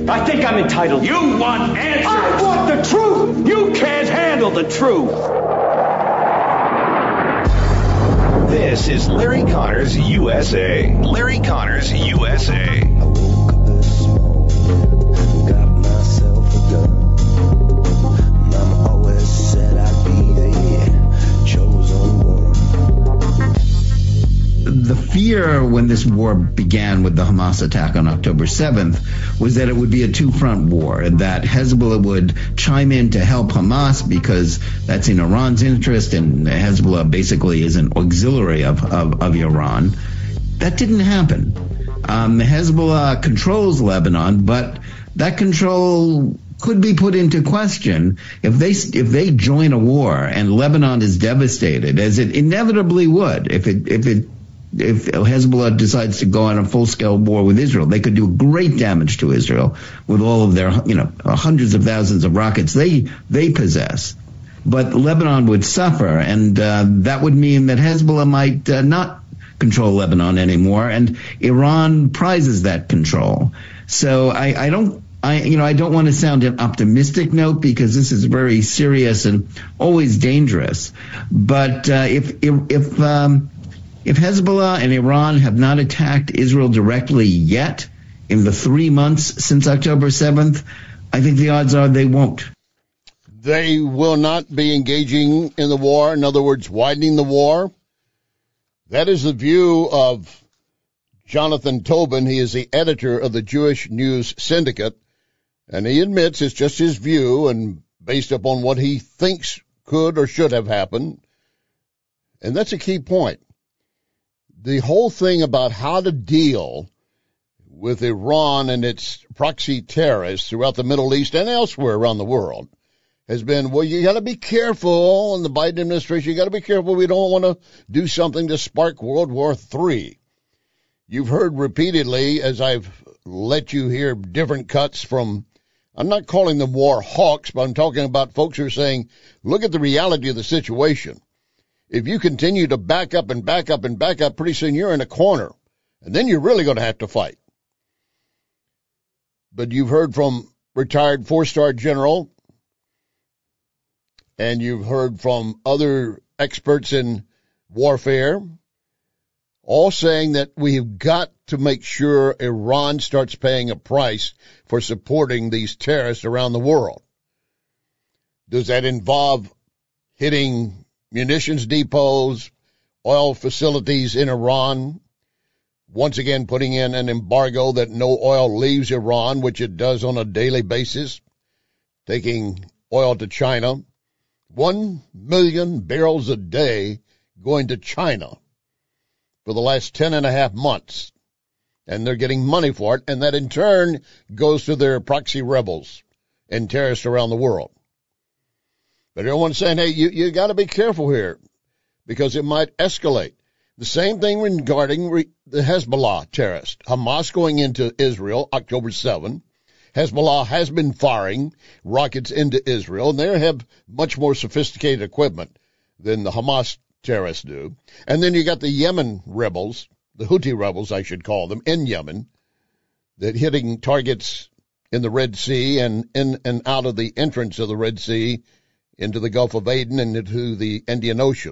I think I'm entitled. You want answers. I want the truth. You can't handle the truth. This is Larry Connors USA. Larry Connors USA. I woke up this morning, got myself a gun. Mama always said I'd be the chosen one. The fear when this war began with the Hamas attack on October 7th was that it would be a two-front war, and that Hezbollah would chime in to help Hamas because that's in Iran's interest, and Hezbollah basically is an auxiliary of Iran. That didn't happen. Hezbollah controls Lebanon, but that control could be put into question if they join a war and Lebanon is devastated, as it inevitably would if Hezbollah decides to go on a full-scale war with Israel. They could do great damage to Israel with all of their, hundreds of thousands of rockets they possess. But Lebanon would suffer, and that would mean that Hezbollah might not control Lebanon anymore, and Iran prizes that control. So I don't want to sound an optimistic note because this is very serious and always dangerous. But if Hezbollah and Iran have not attacked Israel directly yet in the 3 months since October 7th, I think the odds are they won't. They will not be engaging in the war, in other words, widening the war. That is the view of Jonathan Tobin. He is the editor of the Jewish News Syndicate, and he admits it's just his view and based upon what he thinks could or should have happened. And that's a key point. The whole thing about how to deal with Iran and its proxy terrorists throughout the Middle East and elsewhere around the world has been, well, you got to be careful in the Biden administration. You got to be careful. We don't want to do something to spark World War III. You've heard repeatedly, as I've let you hear different cuts from, I'm not calling them war hawks, but I'm talking about folks who are saying, look at the reality of the situation. If you continue to back up and back up and back up, pretty soon you're in a corner, and then you're really going to have to fight. But you've heard from retired four-star general, and you've heard from other experts in warfare, all saying that we've got to make sure Iran starts paying a price for supporting these terrorists around the world. Does that involve hitting munitions depots, oil facilities in Iran, once again putting in an embargo that no oil leaves Iran, which it does on a daily basis, taking oil to China, 1 million barrels a day going to China for the last 10.5 months, and they're getting money for it, and that in turn goes to their proxy rebels and terrorists around the world. But everyone's saying, hey, you got to be careful here because it might escalate. The same thing regarding the Hezbollah terrorists. Hamas going into Israel October 7. Hezbollah has been firing rockets into Israel, and they have much more sophisticated equipment than the Hamas terrorists do. And then you got the Yemen rebels, the Houthi rebels, I should call them, in Yemen, that hitting targets in the Red Sea and in and out of the entrance of the Red Sea into the Gulf of Aden and into the Indian Ocean.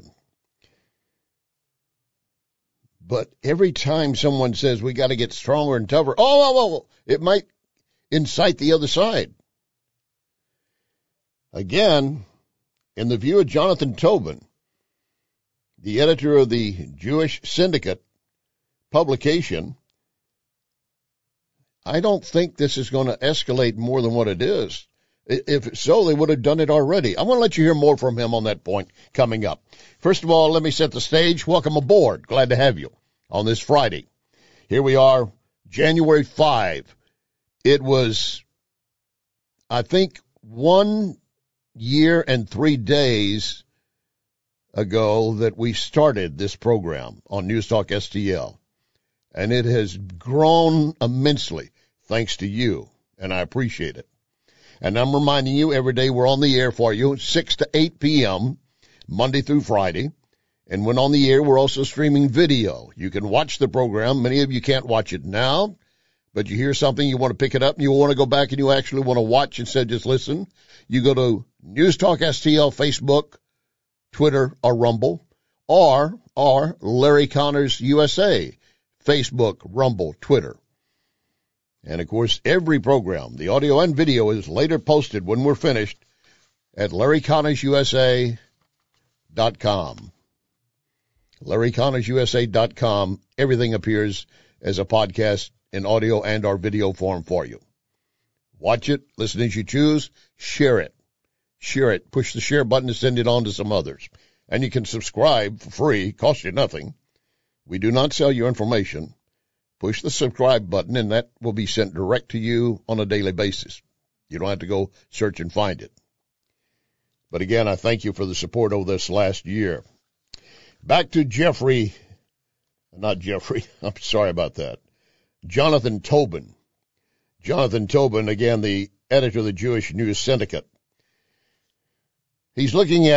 But every time someone says we got to get stronger and tougher, it might incite the other side. Again, in the view of Jonathan Tobin, the editor of the Jewish Syndicate publication, I don't think this is going to escalate more than what it is. If so, they would have done it already. I'm going to let you hear more from him on that point coming up. First of all, let me set the stage. Welcome aboard. Glad to have you on this Friday. Here we are, January 5. It was, I think, 1 year and 3 days ago that we started this program on News Talk STL. And it has grown immensely thanks to you, and I appreciate it. And I'm reminding you, every day we're on the air for you, 6 to 8 p.m., Monday through Friday. And when on the air, we're also streaming video. You can watch the program. Many of you can't watch it now, but you hear something, you want to pick it up, and you want to go back and you actually want to watch instead of just listen, you go to News Talk STL, Facebook, Twitter, or Rumble, or Larry Connors USA, Facebook, Rumble, Twitter. And, of course, every program, the audio and video, is later posted when we're finished at LarryConnorsUSA.com. LarryConnorsUSA.com. Everything appears as a podcast in audio and or video form for you. Watch it, listen as you choose, share it. Share it. Push the share button to send it on to some others. And you can subscribe for free, cost you nothing. We do not sell your information. Push the subscribe button, and that will be sent direct to you on a daily basis. You don't have to go search and find it. But again, I thank you for the support over this last year. Back to I'm sorry about that. Jonathan Tobin. Jonathan Tobin, again, the editor of the Jewish News Syndicate. He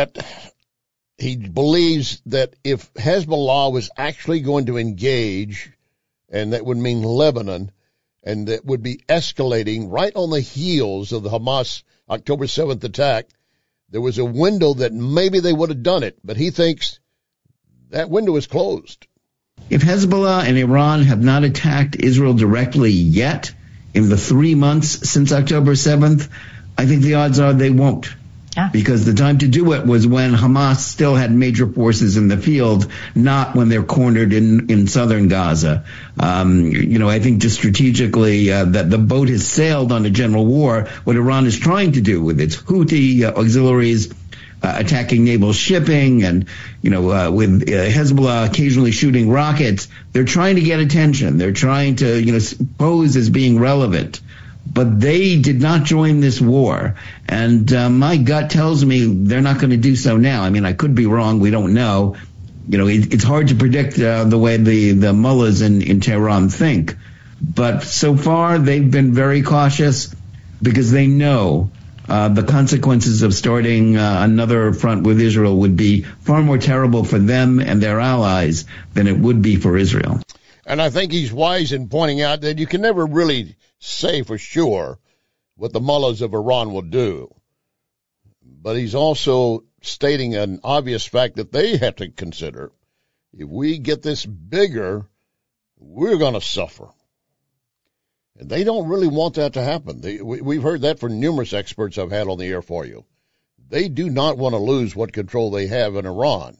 believes that if Hezbollah was actually going to engage, and that would mean Lebanon, and that would be escalating right on the heels of the Hamas October 7th attack, there was a window that maybe they would have done it, but he thinks that window is closed. If Hezbollah and Iran have not attacked Israel directly yet in the 3 months since October 7th, I think the odds are they won't. Yeah. Because the time to do it was when Hamas still had major forces in the field, not when they're cornered in southern Gaza. I think just strategically that the boat has sailed on a general war. What Iran is trying to do with its Houthi auxiliaries attacking naval shipping and, with Hezbollah occasionally shooting rockets, they're trying to get attention. They're trying to, pose as being relevant. But they did not join this war. And my gut tells me they're not going to do so now. I mean, I could be wrong. We don't know. It's hard to predict the way the mullahs in Tehran think. But so far, they've been very cautious because they know the consequences of starting another front with Israel would be far more terrible for them and their allies than it would be for Israel. And I think he's wise in pointing out that you can never really say for sure what the mullahs of Iran will do. But he's also stating an obvious fact that they have to consider. If we get this bigger, we're going to suffer. And they don't really want that to happen. We've heard that from numerous experts I've had on the air for you. They do not want to lose what control they have in Iran.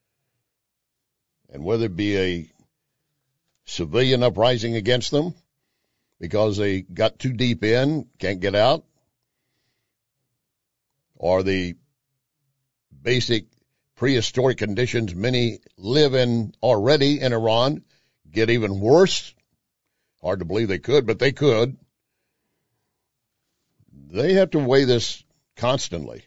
And whether it be a civilian uprising against them because they got too deep in, can't get out, or the basic prehistoric conditions many live in already in Iran get even worse. Hard to believe they could, but they could. They have to weigh this constantly.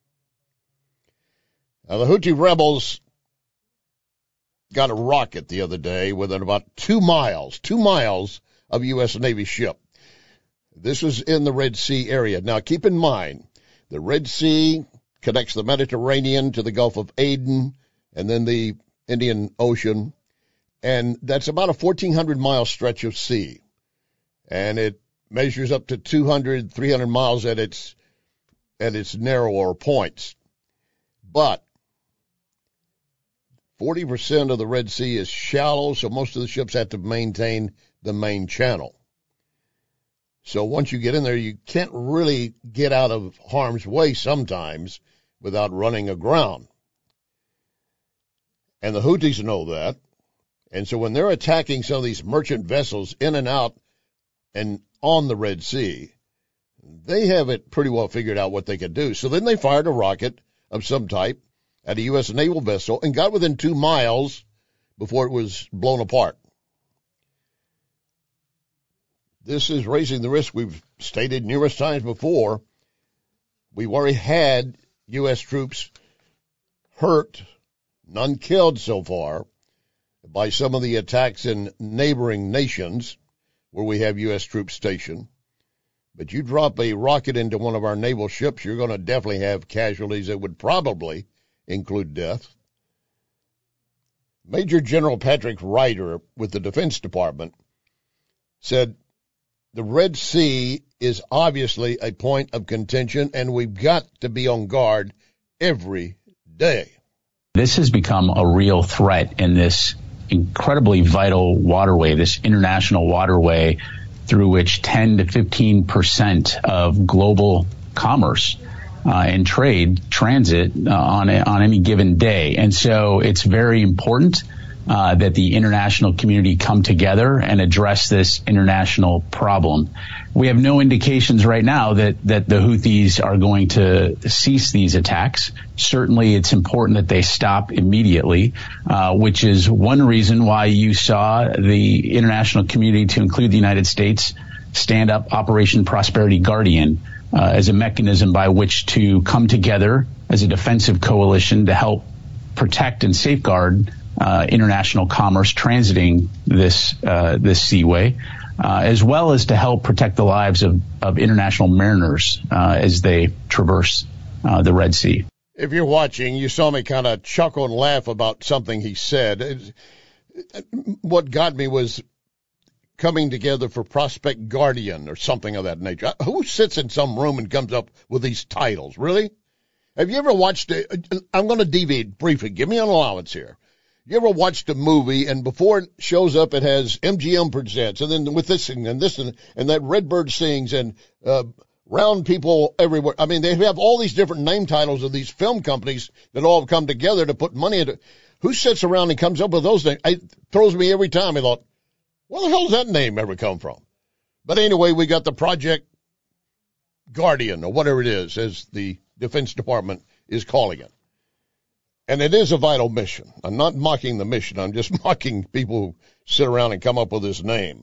Now, the Houthi rebels got a rocket the other day within about 2 miles of U.S. Navy ship. This was in the Red Sea area. Now, keep in mind, the Red Sea connects the Mediterranean to the Gulf of Aden and then the Indian Ocean, and that's about a 1,400-mile stretch of sea, and it measures up to 200, 300 miles at its narrower points. But 40% of the Red Sea is shallow, so most of the ships have to maintain the main channel. So once you get in there, you can't really get out of harm's way sometimes without running aground. And the Houthis know that. And so when they're attacking some of these merchant vessels in and out and on the Red Sea, they have it pretty well figured out what they could do. So then they fired a rocket of some type at a U.S. naval vessel and got within 2 miles before it was blown apart. This is raising the risk. We've stated numerous times before. We've already had U.S. troops hurt, none killed so far, by some of the attacks in neighboring nations where we have U.S. troops stationed. But you drop a rocket into one of our naval ships, you're going to definitely have casualties that would probably include death. Major General Patrick Ryder with the Defense Department said the Red Sea is obviously a point of contention, and we've got to be on guard every day. This has become a real threat in this incredibly vital waterway, this international waterway through which 10 to 15% of global commerce and trade transit on any given day. And so it's very important that the international community come together and address this international problem. We have no indications right now that the Houthis are going to cease these attacks. Certainly, it's important that they stop immediately, which is one reason why you saw the international community, to include the United States, stand up Operation Prosperity Guardian as a mechanism by which to come together as a defensive coalition to help protect and safeguard international commerce transiting this seaway, as well as to help protect the lives of international mariners as they traverse the Red Sea. If you're watching, you saw me kind of chuckle and laugh about something he said. What got me was coming together for Prospect Guardian or something of that nature. Who sits in some room and comes up with these titles? Really? Have you ever watched I'm going to deviate briefly. Give me an allowance here. You ever watched a movie and before it shows up it has MGM Presents, and then with this and this and that Redbird Sings and Round People Everywhere. I mean, they have all these different name titles of these film companies that all have come together to put money into. Who sits around and comes up with those things? It throws me every time. I thought, where the hell does that name ever come from? But anyway, we got the Project Guardian or whatever it is, as the Defense Department is calling it. And it is a vital mission. I'm not mocking the mission. I'm just mocking people who sit around and come up with this name.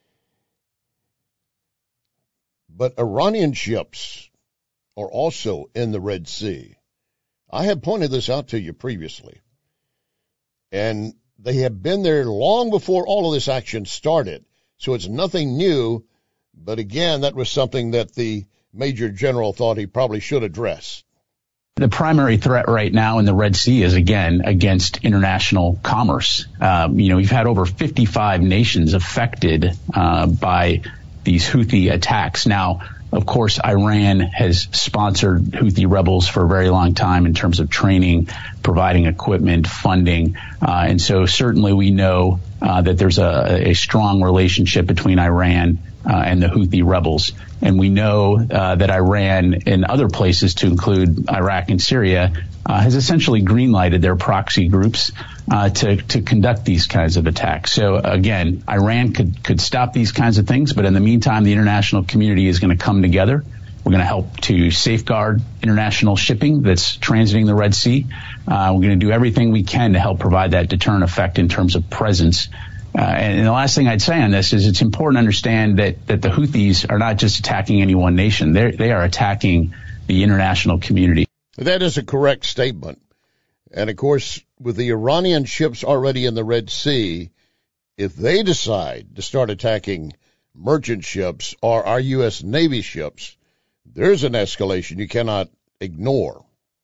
But Iranian ships are also in the Red Sea. I have pointed this out to you previously. And they have been there long before all of this action started. So it's nothing new. But again, that was something that the Major General thought he probably should address. The primary threat right now in the Red Sea is, again, against international commerce. We've had over 55 nations affected by these Houthi attacks. Now, of course, Iran has sponsored Houthi rebels for a very long time in terms of training, providing equipment, funding. And so certainly we know that there's a strong relationship between Iran and the Houthi rebels. And we know that Iran and other places, to include Iraq and Syria, has essentially green-lighted their proxy groups to conduct these kinds of attacks. So, again, Iran could stop these kinds of things, but in the meantime, the international community is going to come together. We're going to help to safeguard international shipping that's transiting the Red Sea. We're going to do everything we can to help provide that deterrent effect in terms of presence. And the last thing I'd say on this is it's important to understand that the Houthis are not just attacking any one nation. They are attacking the international community. That is a correct statement. And, of course, with the Iranian ships already in the Red Sea, if they decide to start attacking merchant ships or our U.S. Navy ships, there's an escalation you cannot ignore.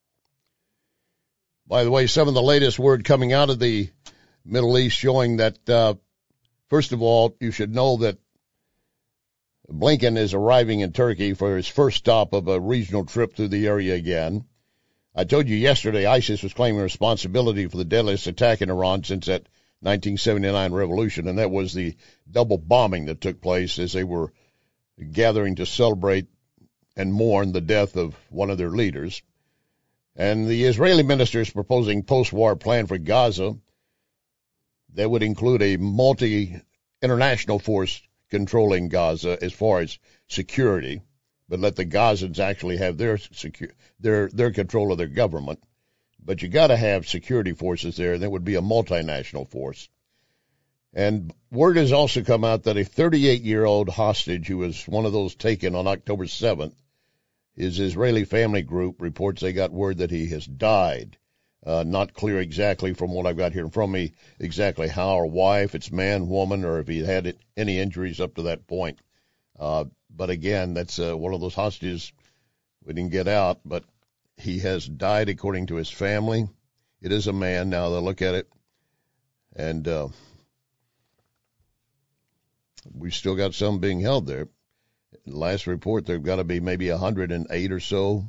By the way, some of the latest word coming out of the Middle East showing that, first of all, you should know that Blinken is arriving in Turkey for his first stop of a regional trip through the area again. I told you yesterday ISIS was claiming responsibility for the deadliest attack in Iran since that 1979 revolution, and that was the double bombing that took place as they were gathering to celebrate and mourn the death of one of their leaders. And the Israeli minister is proposing post-war plan for Gaza that would include a multi-international force controlling Gaza as far as security, but let the Gazans actually have their control of their government. But you got to have security forces there, and that would be a multinational force. And word has also come out that a 38-year-old hostage who was one of those taken on October 7th, his Israeli family group reports they got word that he has died. Not clear exactly from what I've got here in front of me exactly how or why, if it's man, woman, or if he had any injuries up to that point. But again, that's one of those hostages we didn't get out, but he has died according to his family. It is a man now. They'll look at it. And We've still got some being held there. Last report, there've got to be maybe 108 or so.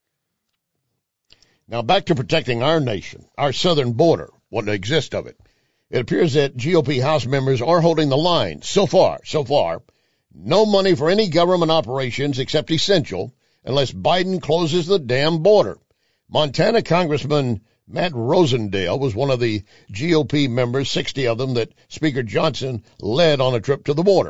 Now, back to protecting our nation, our southern border, what exists of it. It appears that GOP House members are holding the line. So far, no money for any government operations except essential unless Biden closes the damn border. Montana Congressman Matt Rosendale was one of the GOP members, 60 of them, that Speaker Johnson led on a trip to the border.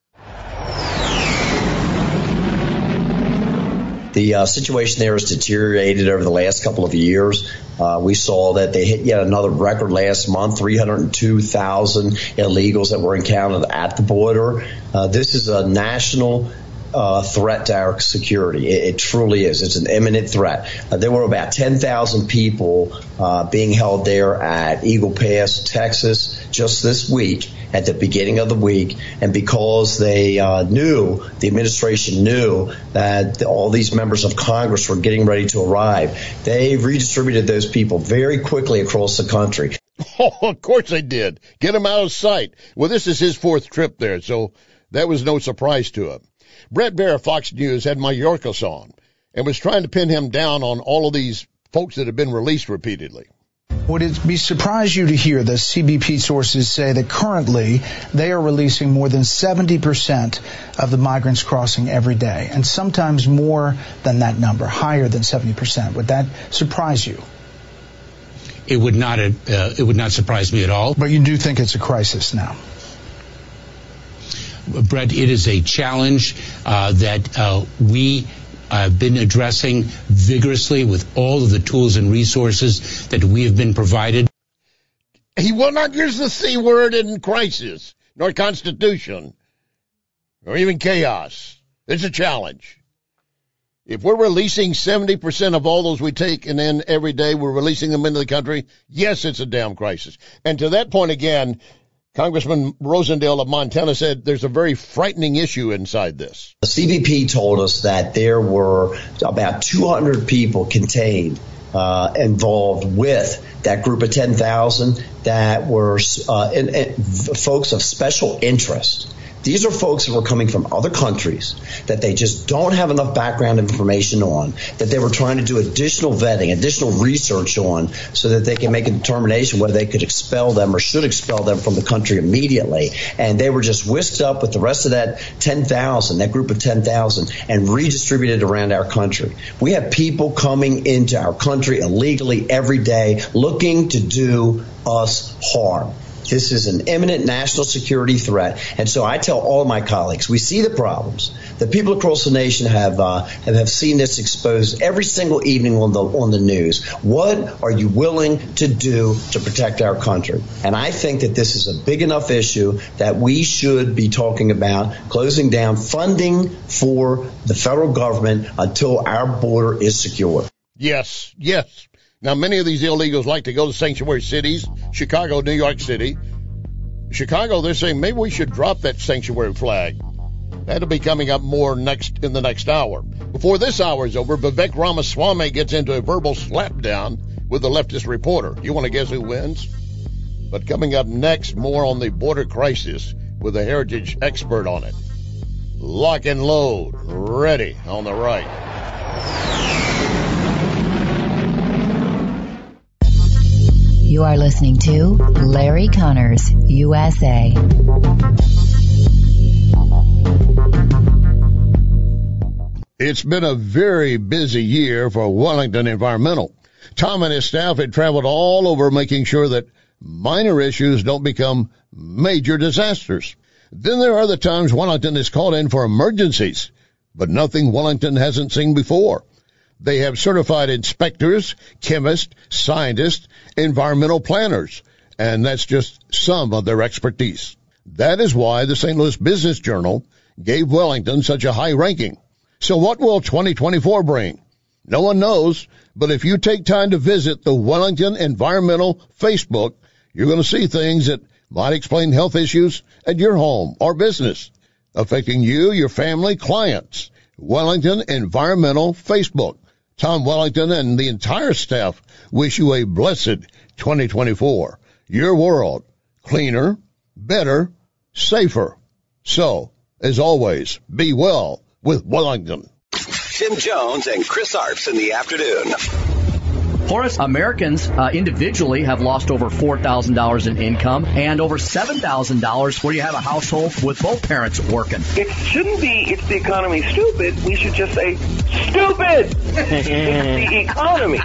The situation there has deteriorated over the last couple of years. We saw that they hit yet another record last month, 302,000 illegals that were encountered at the border. This is a national threat to our security. It truly is. It's an imminent threat. There were about 10,000 people being held there at Eagle Pass, Texas, just this week, at the beginning of the week. And because they the administration knew that all these members of Congress were getting ready to arrive, they redistributed those people very quickly across the country. Oh, of course they did. Get them out of sight. Well, this is his fourth trip there, so that was no surprise to him. Bret Baier of Fox News had Mayorkas on and was trying to pin him down on all of these folks that have been released repeatedly. Would it surprise you to hear the CBP sources say that currently they are releasing more than 70% of the migrants crossing every day, and sometimes more than that number, higher than 70%? Would that surprise you? It would not surprise me at all. But you do think it's a crisis now? Brett, it is a challenge that we have been addressing vigorously with all of the tools and resources that we have been provided. He will not use the C word in crisis, nor constitution, or even chaos. It's a challenge. If we're releasing 70% of all those we take and then every day we're releasing them into the country, yes, it's a damn crisis. And to that point again, Congressman Rosendale of Montana said there's a very frightening issue inside this. The CBP told us that there were about 200 people contained involved with that group of 10,000 that were folks of special interest. These are folks who were coming from other countries that they just don't have enough background information on, that they were trying to do additional vetting, additional research on, so that they can make a determination whether they could expel them or should expel them from the country immediately. And they were just whisked up with the rest of that 10,000, that group of 10,000, and redistributed around our country. We have people coming into our country illegally every day looking to do us harm. This is an imminent national security threat. And so I tell all of my colleagues, we see the problems. The people across the nation have seen this exposed every single evening on the news. What are you willing to do to protect our country? And I think that this is a big enough issue that we should be talking about closing down funding for the federal government until our border is secure. Yes. Now, many of these illegals like to go to sanctuary cities, Chicago, New York City. Chicago, they're saying maybe we should drop that sanctuary flag. That'll be coming up more in the next hour. Before this hour is over, Vivek Ramaswamy gets into a verbal slapdown with the leftist reporter. You want to guess who wins? But coming up next, more on the border crisis with a heritage expert on it. Lock and load, ready on the right. You are listening to Larry Connors, USA. It's been a very busy year for Wellington Environmental. Tom and his staff had traveled all over making sure that minor issues don't become major disasters. Then there are the times Wellington is called in for emergencies, but nothing Wellington hasn't seen before. They have certified inspectors, chemists, scientists, environmental planners, and that's just some of their expertise. That is why the St. Louis Business Journal gave Wellington such a high ranking. So what will 2024 bring? No one knows, but if you take time to visit the Wellington Environmental Facebook, you're going to see things that might explain health issues at your home or business, affecting you, your family, clients. Wellington Environmental Facebook. Tom Wellington and the entire staff wish you a blessed 2024. Your world, cleaner, better, safer. So, as always, be well with Wellington. Tim Jones and Chris Arps in the afternoon. Horace, Americans individually have lost over $4,000 in income and over $7,000 where you have a household with both parents working. It shouldn't be, it's the economy stupid. We should just say, stupid! It's the economy.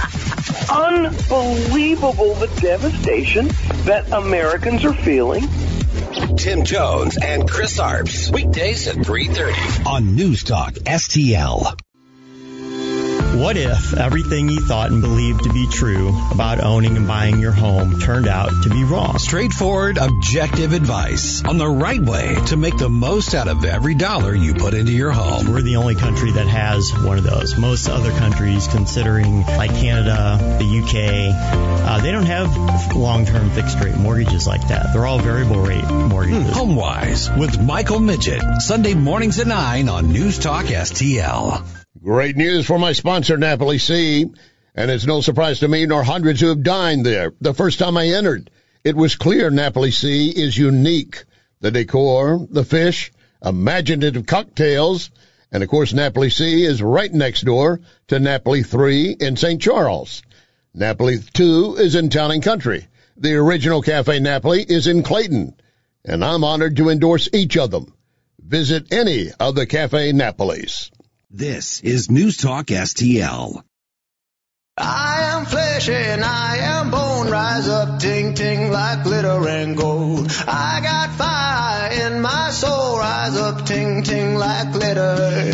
Unbelievable the devastation that Americans are feeling. Tim Jones and Chris Arps. Weekdays at 3:30 on News Talk STL. What if everything you thought and believed to be true about owning and buying your home turned out to be wrong? Straightforward, objective advice on the right way to make the most out of every dollar you put into your home. We're the only country that has one of those. Most other countries, considering like Canada, the UK, they don't have long-term fixed-rate mortgages like that. They're all variable-rate mortgages. HomeWise with Michael Midget. Sunday mornings at 9 on News Talk STL. Great news for my sponsor, Napoli Sea. And it's no surprise to me, nor hundreds who have dined there. The first time I entered, it was clear Napoli Sea is unique. The decor, the fish, imaginative cocktails, and of course Napoli Sea is right next door to Napoli 3 in St. Charles. Napoli 2 is in Town and Country. The original Cafe Napoli is in Clayton, and I'm honored to endorse each of them. Visit any of the Cafe Napolis. This is News Talk STL. I am flesh and I am bone. Rise up, ting, ting, like glitter and gold. I got fire in my soul. Rise up, ting, ting, like glitter.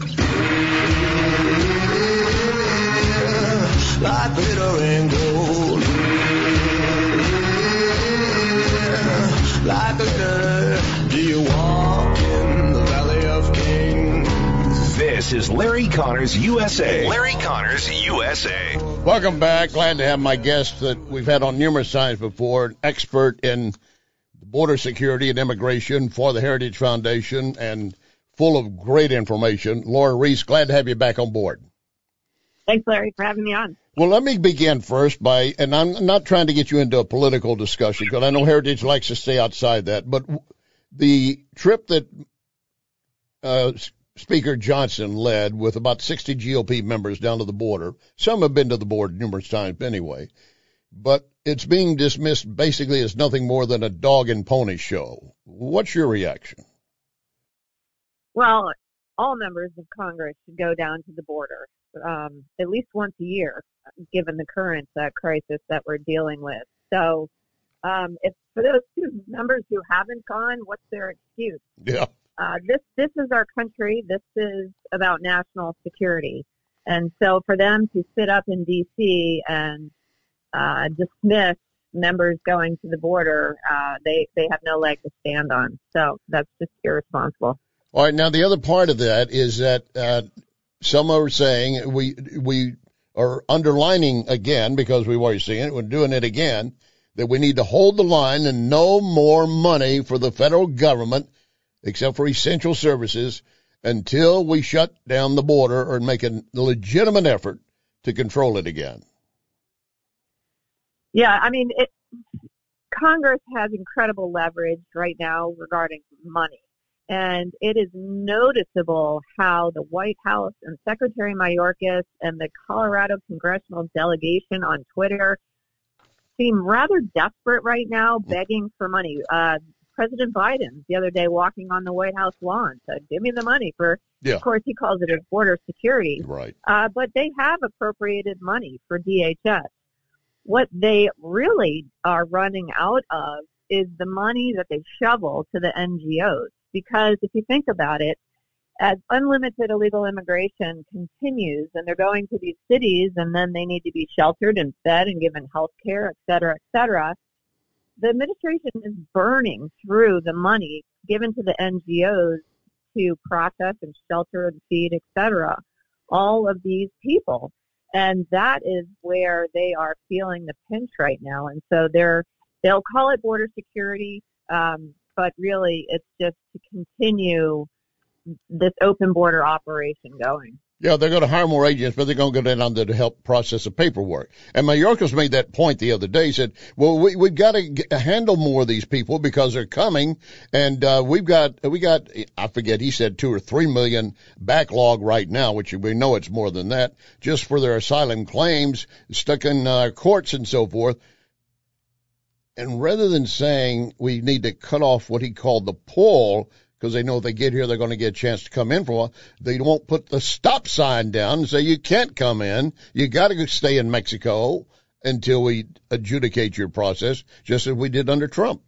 Like glitter and gold. Like glitter. Do you walk in the valley of kings? This is Larry Connors USA. Larry Connors USA. Welcome back. Glad to have my guest that we've had on numerous times before, an expert in border security and immigration for the Heritage Foundation and full of great information. Laura Reese, glad to have you back on board. Thanks, Larry, for having me on. Well, let me begin first by, and I'm not trying to get you into a political discussion because I know Heritage likes to stay outside that, but the trip that Speaker Johnson led with about 60 GOP members down to the border. Some have been to the border numerous times anyway, but it's being dismissed basically as nothing more than a dog and pony show. What's your reaction? Well, all members of Congress should go down to the border at least once a year, given the current crisis that we're dealing with. So if for those two members who haven't gone, what's their excuse? Yeah. This is our country. This is about national security. And so for them to sit up in D.C. and dismiss members going to the border, they have no leg to stand on. So that's just irresponsible. All right. Now, the other part of that is that some are saying we are underlining again, because we've already seen it, we're doing it again, that we need to hold the line and no more money for the federal government except for essential services, until we shut down the border or make a legitimate effort to control it again. Yeah, I mean, Congress has incredible leverage right now regarding money. And it is noticeable how the White House and Secretary Mayorkas and the Colorado congressional delegation on Twitter seem rather desperate right now, begging for money. President Biden the other day walking on the White House lawn said, give me the money for, of course, he calls it border security. Right. But they have appropriated money for DHS. What they really are running out of is the money that they shovel to the NGOs. Because if you think about it, as unlimited illegal immigration continues and they're going to these cities and then they need to be sheltered and fed and given health care, et cetera, the administration is burning through the money given to the NGOs to process and shelter and feed, et cetera, all of these people. And that is where they are feeling the pinch right now. And so they'll call it border security, but really it's just to continue this open border operation going. Yeah, they're going to hire more agents, but they're going to go down there to help process the paperwork. And Mayorkas made that point the other day. He said, well, we've got to handle more of these people because they're coming. And we got, I forget, he said 2 or 3 million backlog right now, which we know it's more than that, just for their asylum claims stuck in courts and so forth. And rather than saying we need to cut off what he called the pull, because they know if they get here, they're going to get a chance to come in for a while, they won't put the stop sign down and say you can't come in. You got to stay in Mexico until we adjudicate your process, just as we did under Trump.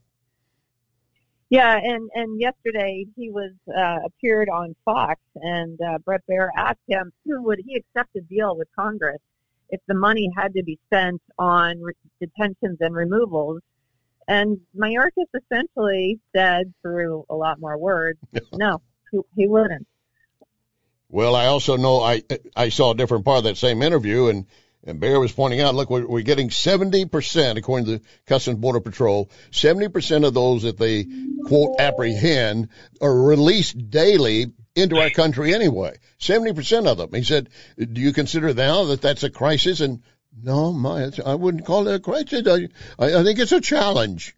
Yeah, and yesterday he was appeared on Fox, and Bret Baier asked him, would he accept a deal with Congress if the money had to be spent on detentions and removals? And Mayorkas essentially said, through a lot more words, no, he wouldn't. Well, I also know I saw a different part of that same interview, and Baier was pointing out, look, we're getting 70%, according to the Customs Border Patrol, 70% of those that they, quote, apprehend are released daily into our country anyway. 70% of them. He said, do you consider now that that's a crisis? And no, I wouldn't call it a crisis. I think it's a challenge.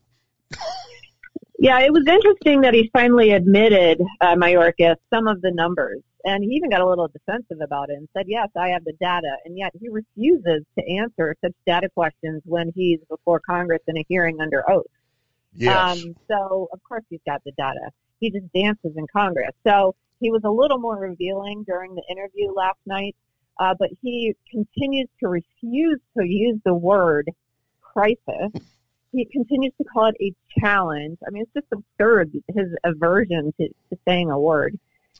Yeah, it was interesting that he finally admitted, Mayorkas, some of the numbers. And he even got a little defensive about it and said, yes, I have the data. And yet he refuses to answer such data questions when he's before Congress in a hearing under oath. Yes. So, of course, he's got the data. He just dances in Congress. So he was a little more revealing during the interview last night. But he continues to refuse to use the word crisis. He continues to call it a challenge. I mean, it's just absurd, his aversion to saying a word.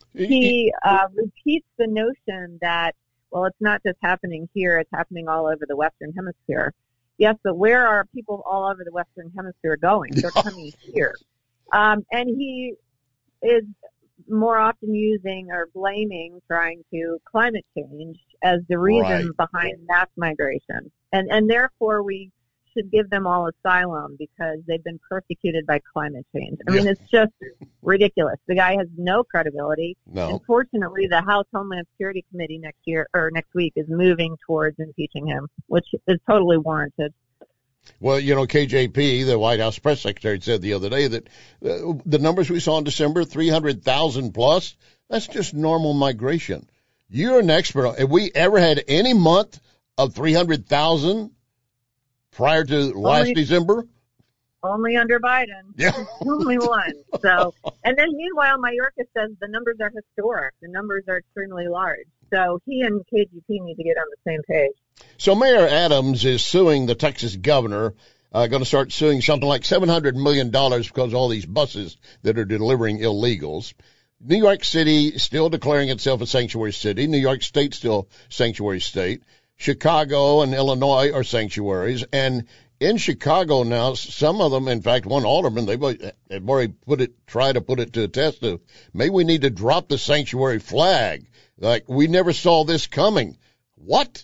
He repeats the notion that, well, it's not just happening here, it's happening all over the Western Hemisphere. Yes, but where are people all over the Western Hemisphere going? They're coming here. And he is more often using or blaming, trying to climate change as the reason behind mass migration. And therefore we should give them all asylum because they've been persecuted by climate change. I mean, it's just ridiculous. The guy has no credibility. No. Unfortunately, the House Homeland Security Committee next week is moving towards impeaching him, which is totally warranted. Well, you know, KJP, the White House press secretary, said the other day that the numbers we saw in December, 300,000 plus, that's just normal migration. You're an expert. Have we ever had any month of 300,000 prior to last December? Only under Biden. Yeah. Only one. So, and then meanwhile, Mayorkas says the numbers are historic. The numbers are extremely large. So he and KGP need to get on the same page. So Mayor Adams is suing the Texas governor, going to start suing something like $700 million because of all these buses that are delivering illegals. New York City still declaring itself a sanctuary city. New York State still sanctuary state. Chicago and Illinois are sanctuaries. And in Chicago now, some of them, in fact, one alderman, they've already tried to put it to a test of maybe we need to drop the sanctuary flag. Like, we never saw this coming. What?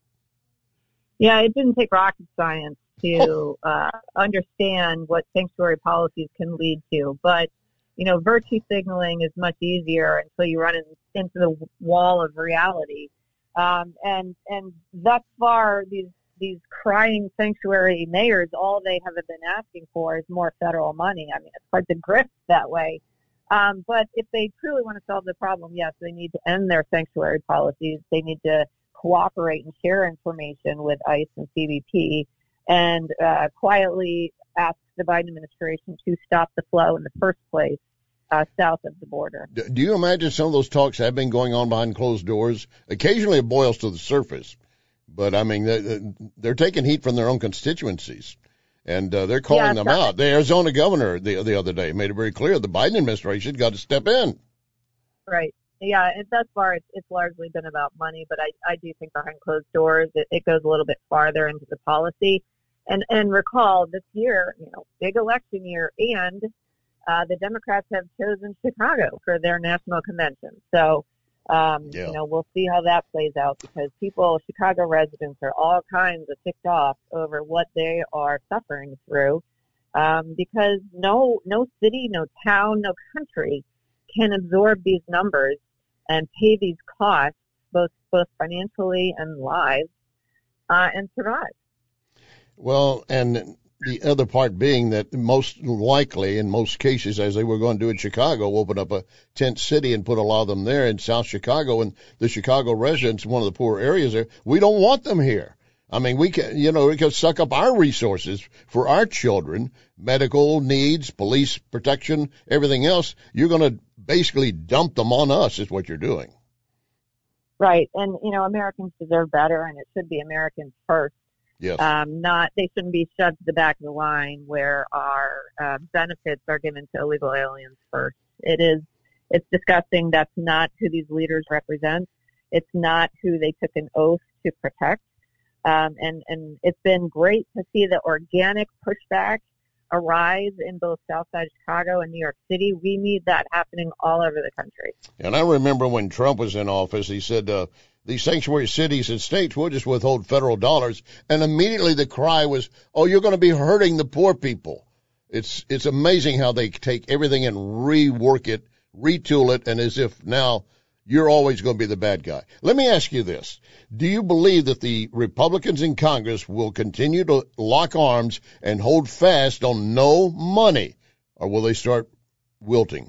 Yeah, it didn't take rocket science to understand what sanctuary policies can lead to. But, you know, virtue signaling is much easier until you run into the wall of reality. And thus far, these crying sanctuary mayors, all they have been asking for is more federal money. I mean, it's quite the grift that way. But if they truly want to solve the problem, yes, they need to end their sanctuary policies. They need to cooperate and share information with ICE and CBP and quietly ask the Biden administration to stop the flow in the first place south of the border. Do you imagine some of those talks have been going on behind closed doors? Occasionally it boils to the surface. But, I mean, they're taking heat from their own constituencies. And they're calling them out. The Arizona governor the other day made it very clear the Biden administration got to step in. Right. Yeah, and thus far it's largely been about money, but I do think behind closed doors it goes a little bit farther into the policy. And recall this year, you know, big election year, and the Democrats have chosen Chicago for their national convention. So, you know, we'll see how that plays out because Chicago residents are all kinds of ticked off over what they are suffering through because no city, no town, no country can absorb these numbers and pay these costs both financially and lives, and survive. Well, and the other part being that most likely, in most cases, as they were going to do in Chicago, open up a tent city and put a lot of them there in South Chicago, and the Chicago residents, one of the poor areas there, we don't want them here. I mean, we can suck up our resources for our children, medical needs, police protection, everything else. You're going to basically dump them on us is what you're doing. Right. And, Americans deserve better, and it should be Americans first. Yes. They shouldn't be shoved to the back of the line where our benefits are given to illegal aliens first. It's disgusting. That's not who these leaders represent. It's not who they took an oath to protect. And it's been great to see the organic pushback arise in both Southside Chicago and New York City. We need that happening all over the country. And I remember when Trump was in office, he said, these sanctuary cities and states will just withhold federal dollars. And immediately the cry was, oh, you're going to be hurting the poor people. It's amazing how they take everything and rework it, retool it, and as if now you're always going to be the bad guy. Let me ask you this. Do you believe that the Republicans in Congress will continue to lock arms and hold fast on no money, or will they start wilting?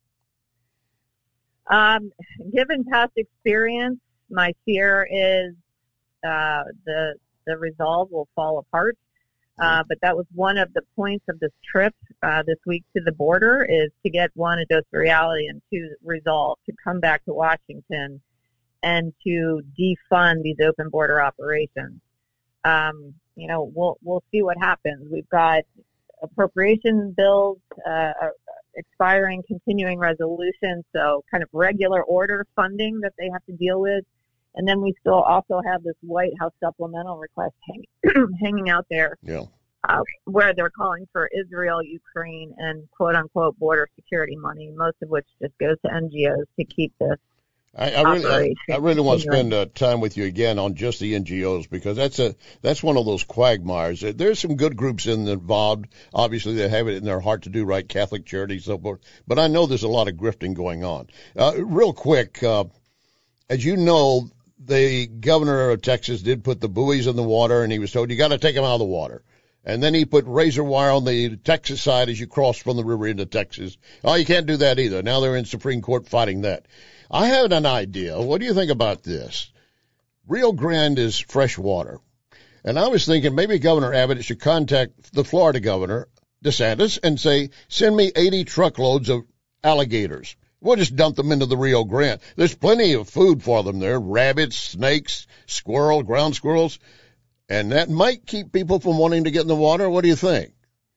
Given past experience, my fear is the resolve will fall apart. But that was one of the points of this trip this week to the border, is to get, one, a dose of reality, and two, resolve, to come back to Washington and to defund these open border operations. We'll see what happens. We've got appropriation bills expiring, continuing resolutions, so kind of regular order funding that they have to deal with. And then we still also have this White House supplemental request hanging out there, where they're calling for Israel, Ukraine, and quote-unquote border security money, most of which just goes to NGOs to keep this I really want to spend time with you again on just the NGOs, because that's one of those quagmires. There's some good groups involved. Obviously, they have it in their heart to do right, Catholic Charities, so forth. But I know there's a lot of grifting going on. Real quick, as you know, the governor of Texas did put the buoys in the water, and he was told, you got to take them out of the water. And then he put razor wire on the Texas side as you cross from the river into Texas. Oh, you can't do that either. Now they're in Supreme Court fighting that. I have an idea. What do you think about this? Rio Grande is fresh water. And I was thinking maybe Governor Abbott should contact the Florida governor, DeSantis, and say, send me 80 truckloads of alligators. We'll just dump them into the Rio Grande. There's plenty of food for them there, rabbits, snakes, ground squirrels. And that might keep people from wanting to get in the water. What do you think?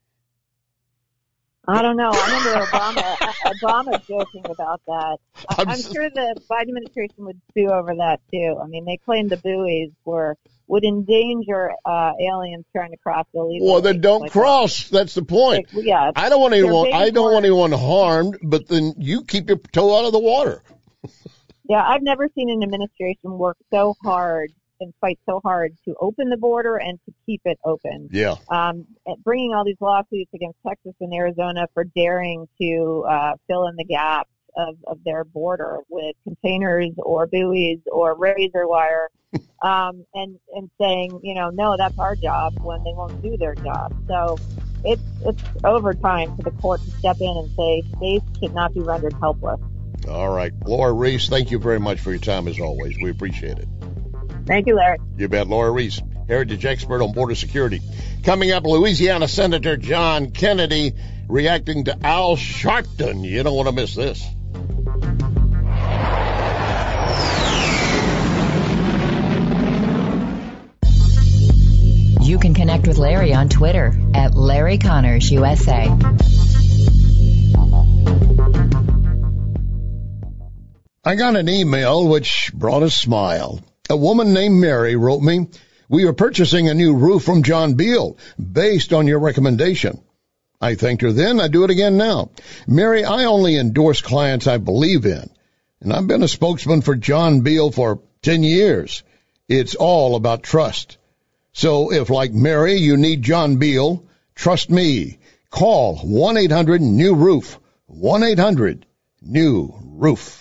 I don't know. I remember Obama joking about that. I'm sure the Biden administration would sue over that too. I mean, they claim the buoys would endanger aliens trying to cross illegally. Well, then don't cross. That's the point. Yeah. I don't want anyone harmed, but then you keep your toe out of the water. Yeah, I've never seen an administration work so hard and fight so hard to open the border and to keep it open. Yeah. Bringing all these lawsuits against Texas and Arizona for daring to fill in the gaps of their border with containers or buoys or razor wire, and saying, no, that's our job, when they won't do their job. So it's over time for the court to step in and say states should not be rendered helpless. All right. Laura Reese, thank you very much for your time as always. We appreciate it. Thank you, Larry. You bet. Laura Reese, heritage expert on border security. Coming up, Louisiana Senator John Kennedy reacting to Al Sharpton. You don't want to miss this. You can connect with Larry on Twitter at Larry Connors USA. I got an email which brought a smile. A woman named Mary wrote me, we are purchasing a new roof from John Beal based on your recommendation. I thanked her then. I do it again now. Mary, I only endorse clients I believe in, and I've been a spokesman for John Beal for 10 years. It's all about trust. So if, like Mary, you need John Beal, trust me. Call 1-800-NEW-ROOF. 1-800-NEW-ROOF.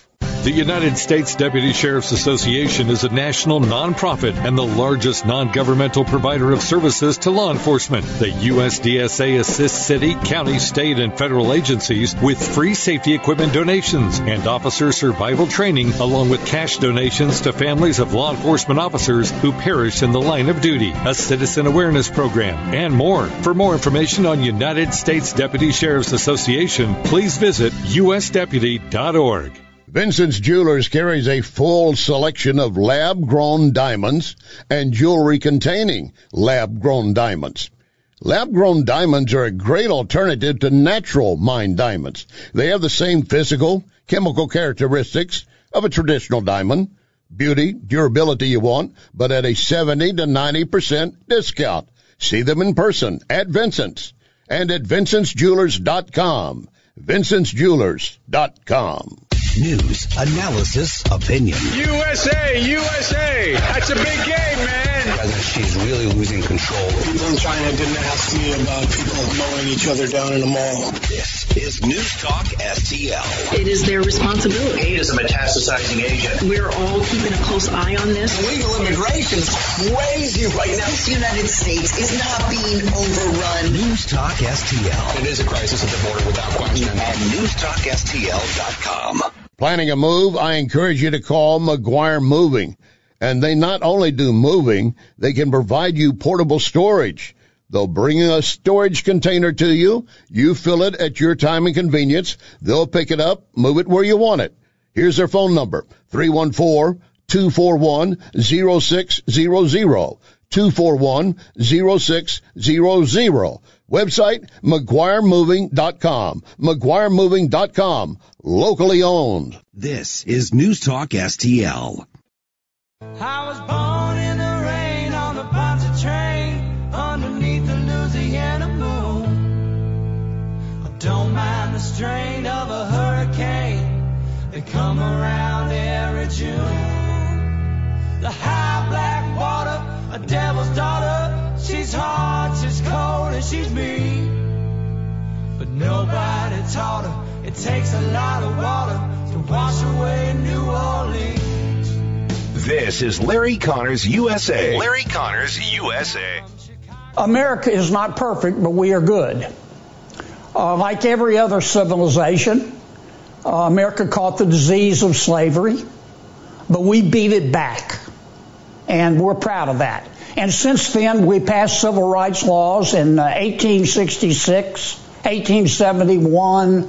The United States Deputy Sheriff's Association is a national nonprofit and the largest non-governmental provider of services to law enforcement. The USDSA assists city, county, state, and federal agencies with free safety equipment donations and officer survival training, along with cash donations to families of law enforcement officers who perish in the line of duty, a citizen awareness program, and more. For more information on United States Deputy Sheriff's Association, please visit usdeputy.org. Vincent's Jewelers carries a full selection of lab-grown diamonds and jewelry containing lab-grown diamonds. Lab-grown diamonds are a great alternative to natural mined diamonds. They have the same physical, chemical characteristics of a traditional diamond, beauty, durability you want, but at a 70 to 90% discount. See them in person at Vincent's and at VincentsJewelers.com. VincentsJewelers.com. News, analysis, opinion. USA! That's a big game, man! President Xi's really losing control. People in China didn't ask me about people mowing each other down in the mall. This is News Talk STL. It is their responsibility. Hate is a metastasizing agent. We're all keeping a close eye on this. Illegal immigration is crazy right now. This United States is not being overrun. News Talk STL. It is a crisis at the border without question. At NewsTalkSTL.com. Planning a move? I encourage you to call McGuire Moving. And they not only do moving, they can provide you portable storage. They'll bring a storage container to you. You fill it at your time and convenience. They'll pick it up, move it where you want it. Here's their phone number, 314-241-0600. 241-0600. Website, McGuireMoving.com. McGuireMoving.com. Locally owned. This is News Talk STL. I was born in the rain on the Ponce train underneath the Louisiana moon. I don't mind the strain of a hurricane. They come around every June. The high black water, a devil's daughter. She's hot, she's cold, and she's mean. But nobody taught her it takes a lot of water to wash away New Orleans. This is Larry Connors USA. Larry Connors USA. America is not perfect, but we are good. Like every other civilization, America caught the disease of slavery, but we beat it back, and we're proud of that. And since then, we passed civil rights laws in 1866, 1871,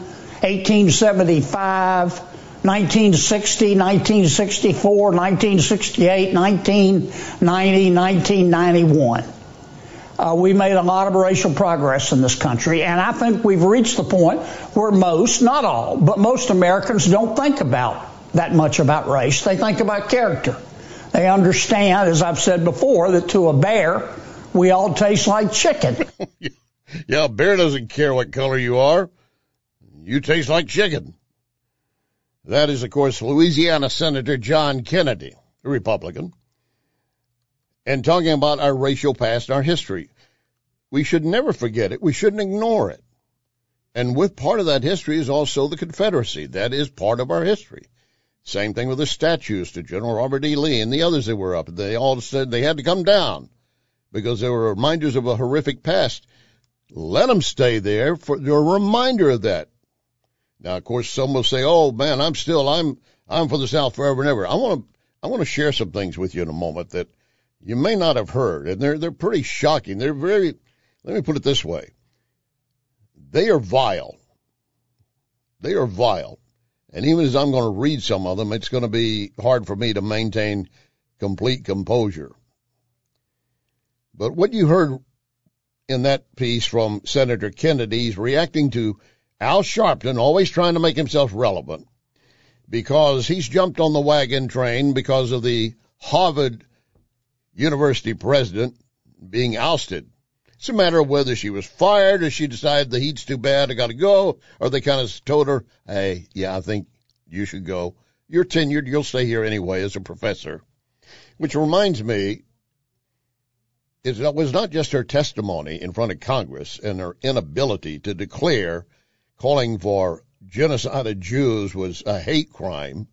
1875, 1960, 1964, 1968, 1990, 1991. We made a lot of racial progress in this country, and I think we've reached the point where most, not all, but most Americans don't think about that much about race. They think about character. They understand, as I've said before, that to a bear, we all taste like chicken. Yeah, a bear doesn't care what color you are. You taste like chicken. That is, of course, Louisiana Senator John Kennedy, a Republican. And talking about our racial past, our history, we should never forget it. We shouldn't ignore it. And with part of that history is also the Confederacy. That is part of our history. Same thing with the statues to General Robert E. Lee and the others that were up. They all said they had to come down because they were reminders of a horrific past. Let them stay there for a reminder of that. Now, of course, some will say, "Oh man, I'm for the South forever and ever." I want to share some things with you in a moment that you may not have heard, and they're pretty shocking. They're very, let me put it this way, they are vile. They are vile, and even as I'm going to read some of them, it's going to be hard for me to maintain complete composure. But what you heard in that piece from Senator Kennedy, he's reacting to Al Sharpton, always trying to make himself relevant, because he's jumped on the wagon train because of the Harvard University president being ousted. It's a matter of whether she was fired or she decided the heat's too bad, I got to go, or they kind of told her, "Hey, yeah, I think you should go. You're tenured, you'll stay here anyway as a professor." Which reminds me, it was not just her testimony in front of Congress and her inability to declare calling for genocide of Jews was a hate crime,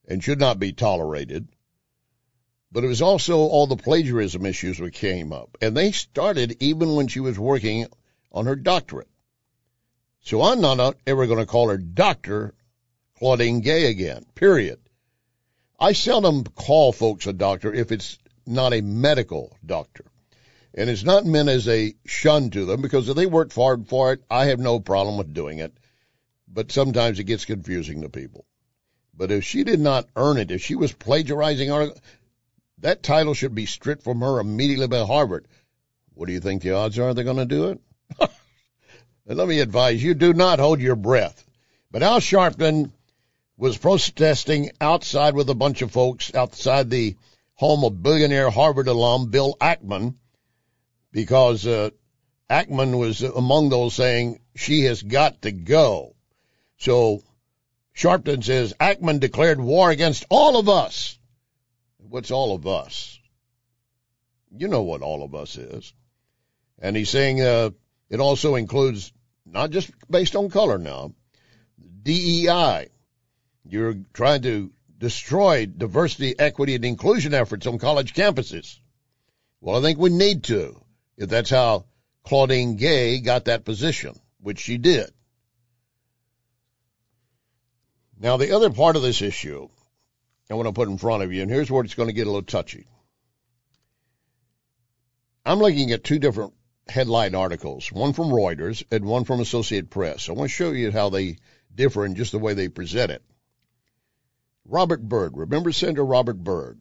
and should not be tolerated. But it was also all the plagiarism issues that came up. And they started even when she was working on her doctorate. So I'm not ever going to call her Dr. Claudine Gay again, period. I seldom call folks a doctor if it's not a medical doctor. And it's not meant as a shun to them, because if they worked hard for it, I have no problem with doing it. But sometimes it gets confusing to people. But if she did not earn it, if she was plagiarizing articles, that title should be stripped from her immediately by Harvard. What do you think the odds are they're going to do it? And let me advise you, do not hold your breath. But Al Sharpton was protesting outside with a bunch of folks outside the home of billionaire Harvard alum Bill Ackman, because Ackman was among those saying she has got to go. So Sharpton says Ackman declared war against all of us. What's all of us? You know what all of us is. And he's saying it also includes, not just based on color now, DEI. You're trying to destroy diversity, equity, and inclusion efforts on college campuses. Well, I think we need to, if that's how Claudine Gay got that position, which she did. Now, the other part of this issue I want to put in front of you, and here's where it's going to get a little touchy. I'm looking at two different headline articles, one from Reuters and one from Associated Press. I want to show you how they differ in just the way they present it. Robert Byrd. Remember Senator Robert Byrd?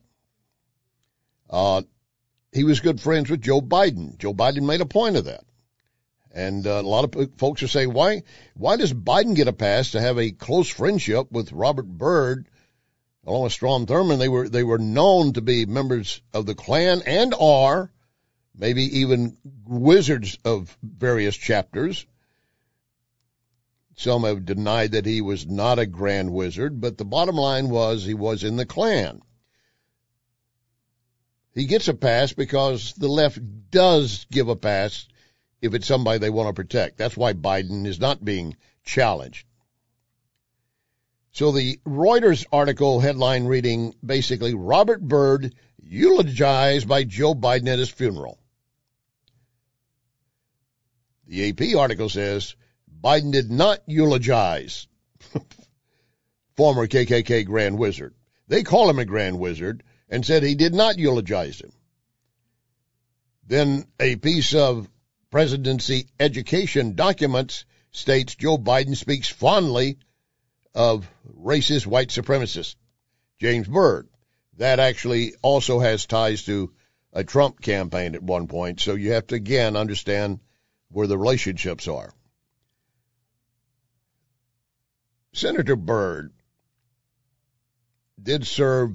He was good friends with Joe Biden. Joe Biden made a point of that. And a lot of folks are saying, why does Biden get a pass to have a close friendship with Robert Byrd along with Strom Thurmond? They were known to be members of the Klan and are maybe even wizards of various chapters. Some have denied that he was not a grand wizard, but the bottom line was he was in the Klan. He gets a pass because the left does give a pass if it's somebody they want to protect. That's why Biden is not being challenged. So the Reuters article headline reading, basically, Robert Byrd eulogized by Joe Biden at his funeral. The AP article says Biden did not eulogize former KKK Grand Wizard. They call him a Grand Wizard and said he did not eulogize him. Then a piece of presidency education documents states Joe Biden speaks fondly of racist white supremacist James Byrd. That actually also has ties to a Trump campaign at one point, so you have to, again, understand where the relationships are. Senator Byrd did serve,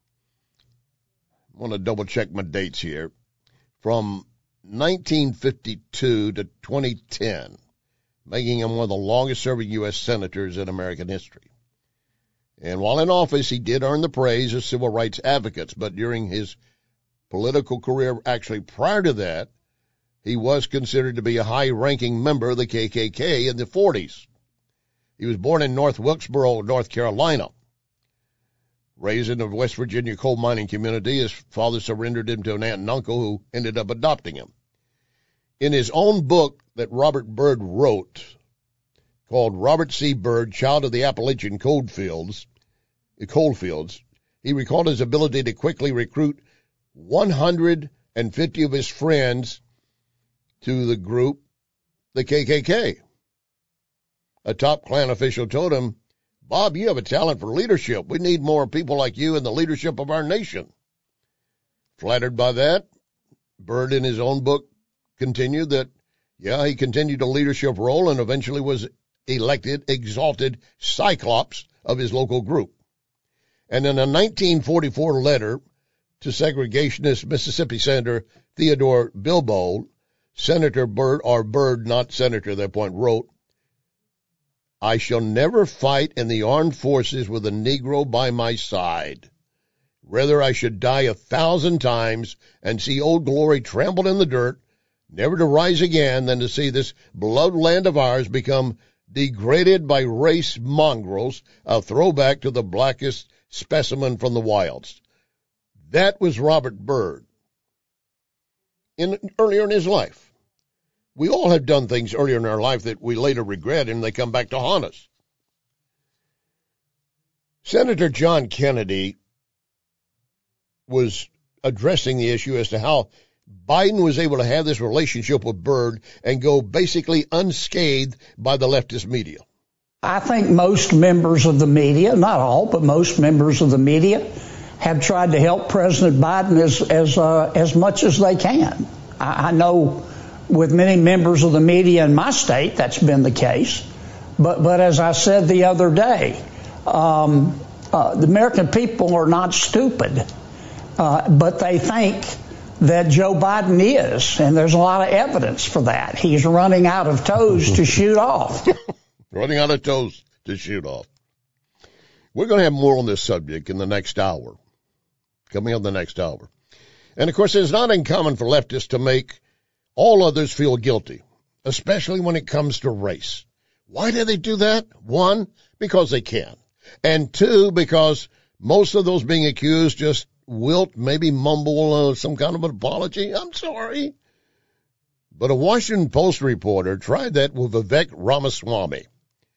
I want to double-check my dates here, from 1952 to 2010, making him one of the longest-serving U.S. senators in American history. And while in office, he did earn the praise of civil rights advocates, but during his political career, actually prior to that, he was considered to be a high-ranking member of the KKK in the 40s. He was born in North Wilkesboro, North Carolina. Raised in the West Virginia coal mining community, his father surrendered him to an aunt and uncle who ended up adopting him. In his own book that Robert Byrd wrote, called Robert C. Byrd, Child of the Appalachian Coalfields, he recalled his ability to quickly recruit 150 of his friends to the group, the KKK. A top Klan official told him, Bob, you have a talent for leadership. We need more people like you in the leadership of our nation. Flattered by that, Byrd in his own book continued that, he continued a leadership role and eventually was elected exalted cyclops of his local group. And in a 1944 letter to segregationist Mississippi Senator Theodore Bilbo, Senator Byrd, or Byrd, not senator at that point, wrote, I shall never fight in the armed forces with a Negro by my side. Rather, I should die 1,000 times and see Old Glory trampled in the dirt, never to rise again, than to see this beloved land of ours become degraded by race mongrels, a throwback to the blackest specimen from the wilds. That was Robert Byrd earlier in his life. We all have done things earlier in our life that we later regret, and they come back to haunt us. Senator John Kennedy was addressing the issue as to how Biden was able to have this relationship with Byrd and go basically unscathed by the leftist media. I think most members of the media, not all, but most members of the media have tried to help President Biden as much as they can. I know with many members of the media in my state that's been the case. But as I said the other day, the American people are not stupid, but they think that Joe Biden is, and there's a lot of evidence for that. He's running out of toes to shoot off. Running out of toes to shoot off. We're going to have more on this subject in the next hour, coming up in the next hour. And, of course, it's not uncommon for leftists to make all others feel guilty, especially when it comes to race. Why do they do that? One, because they can. And two, because most of those being accused just wilt, maybe mumble some kind of an apology. I'm sorry. But a Washington Post reporter tried that with Vivek Ramaswamy.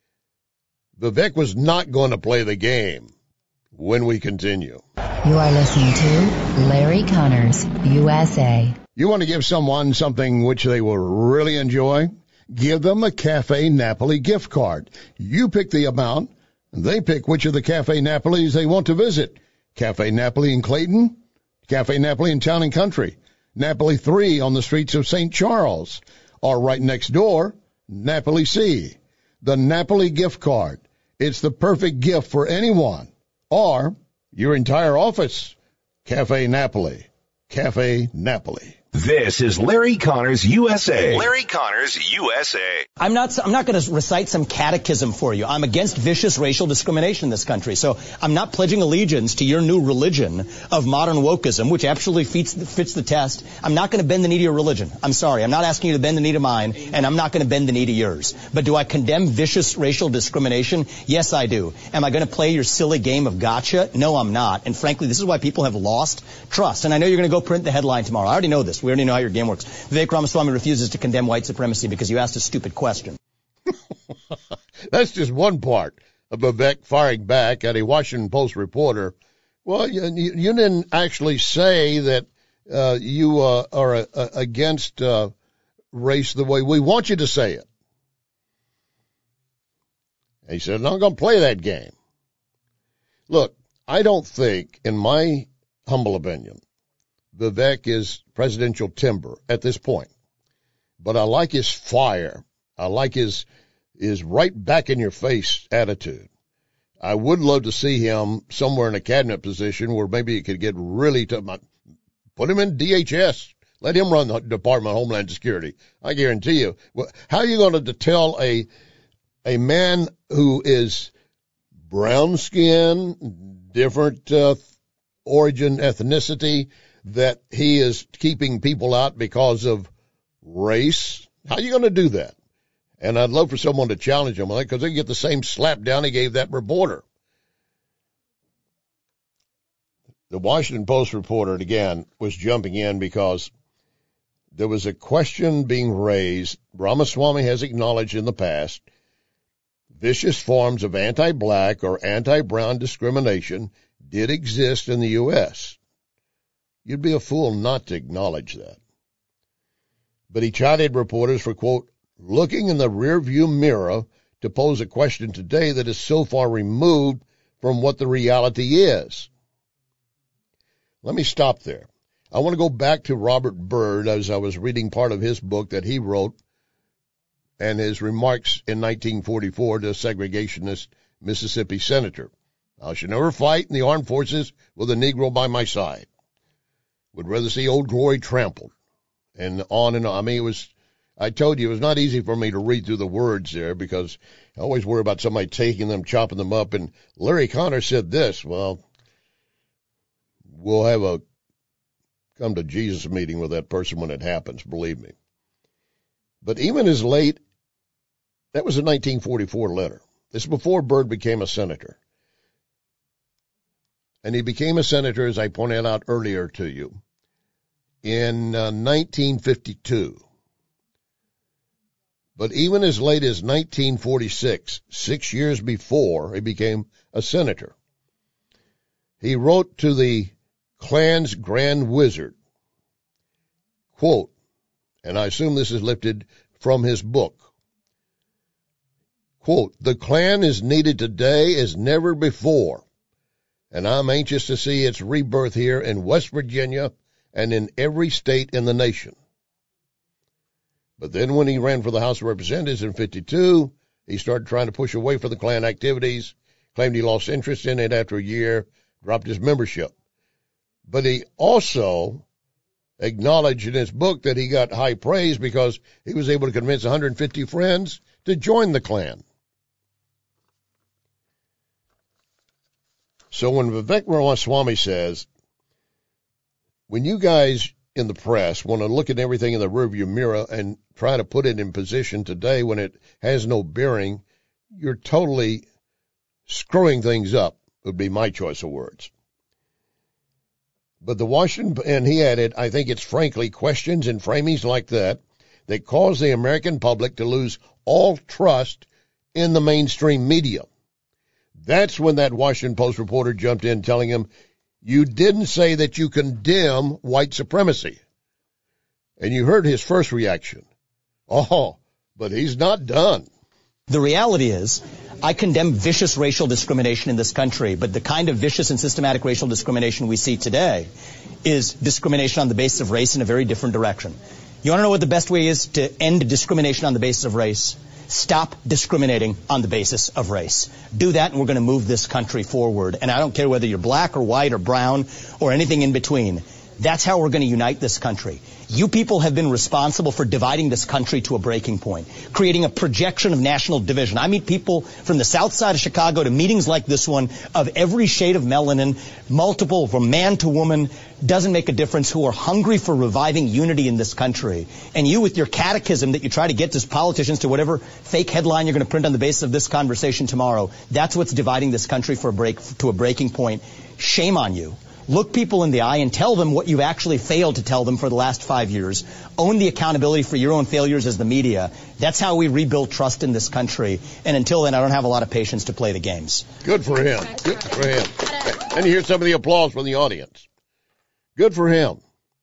Vivek was not going to play the game when we continue. You are listening to Larry Connors, USA. You want to give someone something which they will really enjoy? Give them a Cafe Napoli gift card. You pick the amount, and they pick which of the Cafe Napolis they want to visit. Cafe Napoli in Clayton, Cafe Napoli in Town and Country, Napoli 3 on the streets of St. Charles, or right next door, Napoli C. The Napoli gift card. It's the perfect gift for anyone, or your entire office. Cafe Napoli. Cafe Napoli. This is Larry Connors USA. Larry Connors USA. I'm not going to recite some catechism for you. I'm against vicious racial discrimination in this country. So I'm not pledging allegiance to your new religion of modern wokeism, which absolutely fits the test. I'm not going to bend the knee to your religion. I'm sorry. I'm not asking you to bend the knee to mine, and I'm not going to bend the knee to yours. But do I condemn vicious racial discrimination? Yes, I do. Am I going to play your silly game of gotcha? No, I'm not. And frankly, this is why people have lost trust. And I know you're going to go print the headline tomorrow. I already know this. We already know how your game works. Vivek Ramaswamy refuses to condemn white supremacy because you asked a stupid question. That's just one part of Vivek firing back at a Washington Post reporter. Well, you didn't actually say that you are against race the way we want you to say it. And he said, I'm not going to play that game. Look, I don't think, in my humble opinion, Vivek is presidential timber at this point. But I like his fire. I like his right back in your face attitude. I would love to see him somewhere in a cabinet position where maybe he could get really tough. Put him in DHS. Let him run the Department of Homeland Security. I guarantee you. How are you going to tell a man who is brown skin, different origin, ethnicity, that he is keeping people out because of race? How are you going to do that? And I'd love for someone to challenge him on that, because they get the same slap down he gave that reporter. The Washington Post reporter, again, was jumping in because there was a question being raised. Ramaswamy has acknowledged in the past vicious forms of anti-black or anti-brown discrimination did exist in the U.S. You'd be a fool not to acknowledge that. But he chided reporters for, quote, looking in the rearview mirror to pose a question today that is so far removed from what the reality is. Let me stop there. I want to go back to Robert Byrd as I was reading part of his book that he wrote and his remarks in 1944 to a segregationist Mississippi senator. I should never fight in the armed forces with a Negro by my side. Would rather see Old Glory trampled. And on and on. I mean, I told you, it was not easy for me to read through the words there because I always worry about somebody taking them, chopping them up. And Larry Connor said this. Well, we'll have a come to Jesus meeting with that person when it happens, believe me. But even as late, that was a 1944 letter. This is before Byrd became a senator. And he became a senator, as I pointed out earlier to you, in 1952. But even as late as 1946, 6 years before he became a senator, he wrote to the Klan's Grand Wizard, quote, and I assume this is lifted from his book, quote, "The Klan is needed today as never before, and I'm anxious to see its rebirth here in West Virginia and in every state in the nation." But then when he ran for the House of Representatives in 52, he started trying to push away from the Klan activities, claimed he lost interest in it after a year, dropped his membership. But he also acknowledged in his book that he got high praise because he was able to convince 150 friends to join the Klan. So when Vivek Ramaswamy says, when you guys in the press want to look at everything in the rearview mirror and try to put it in position today when it has no bearing, you're totally screwing things up, would be my choice of words. But the Washington, and he added, I think it's frankly questions and framings like that that cause the American public to lose all trust in the mainstream media. That's when that Washington Post reporter jumped in telling him, you didn't say that you condemn white supremacy. And you heard his first reaction. Oh, but he's not done. The reality is, I condemn vicious racial discrimination in this country, but the kind of vicious and systematic racial discrimination we see today is discrimination on the basis of race in a very different direction. You want to know what the best way is to end discrimination on the basis of race? Stop discriminating on the basis of race. Do that and we're going to move this country forward. And I don't care whether you're black or white or brown or anything in between. That's how we're going to unite this country. You people have been responsible for dividing this country to a breaking point, creating a projection of national division. I meet people from the south side of Chicago to meetings like this one of every shade of melanin, multiple, from man to woman, doesn't make a difference, who are hungry for reviving unity in this country. And you with your catechism that you try to get to politicians to whatever fake headline you're going to print on the basis of this conversation tomorrow, that's what's dividing this country to a breaking point. Shame on you. Look people in the eye and tell them what you've actually failed to tell them for the last 5 years. Own the accountability for your own failures as the media. That's how we rebuild trust in this country. And until then, I don't have a lot of patience to play the games. Good for him. Good for him. And you hear some of the applause from the audience. Good for him.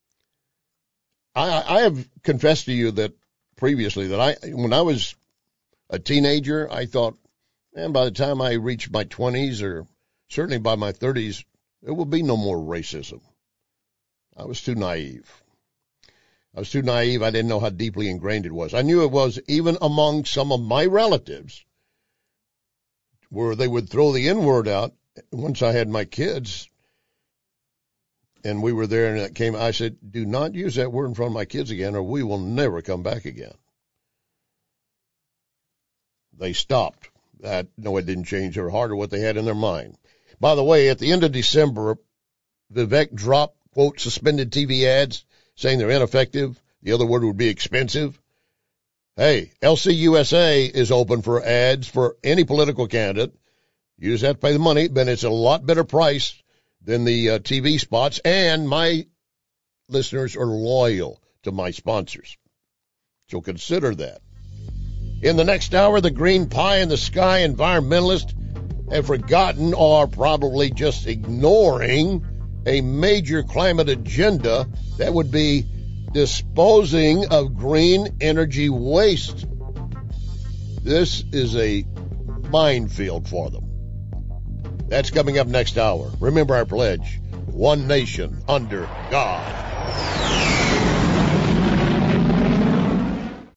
I have confessed to you that previously that when I was a teenager, I thought, man, by the time I reach my 20s or certainly by my 30s, there will be no more racism. I was too naive. I didn't know how deeply ingrained it was. I knew it was even among some of my relatives where they would throw the N-word out. Once I had my kids and we were there and it came, I said, do not use that word in front of my kids again or we will never come back again. They stopped. No, it didn't change their heart or what they had in their mind. By the way, at the end of December, Vivek dropped, quote, suspended TV ads, saying they're ineffective. The other word would be expensive. Hey, LCUSA is open for ads for any political candidate. You just have to pay the money, but it's a lot better price than the TV spots, and my listeners are loyal to my sponsors. So consider that. In the next hour, the green pie in the sky environmentalists have forgotten or probably just ignoring a major climate agenda that would be disposing of green energy waste. This is a minefield for them. That's coming up next hour. Remember our pledge, one nation under God.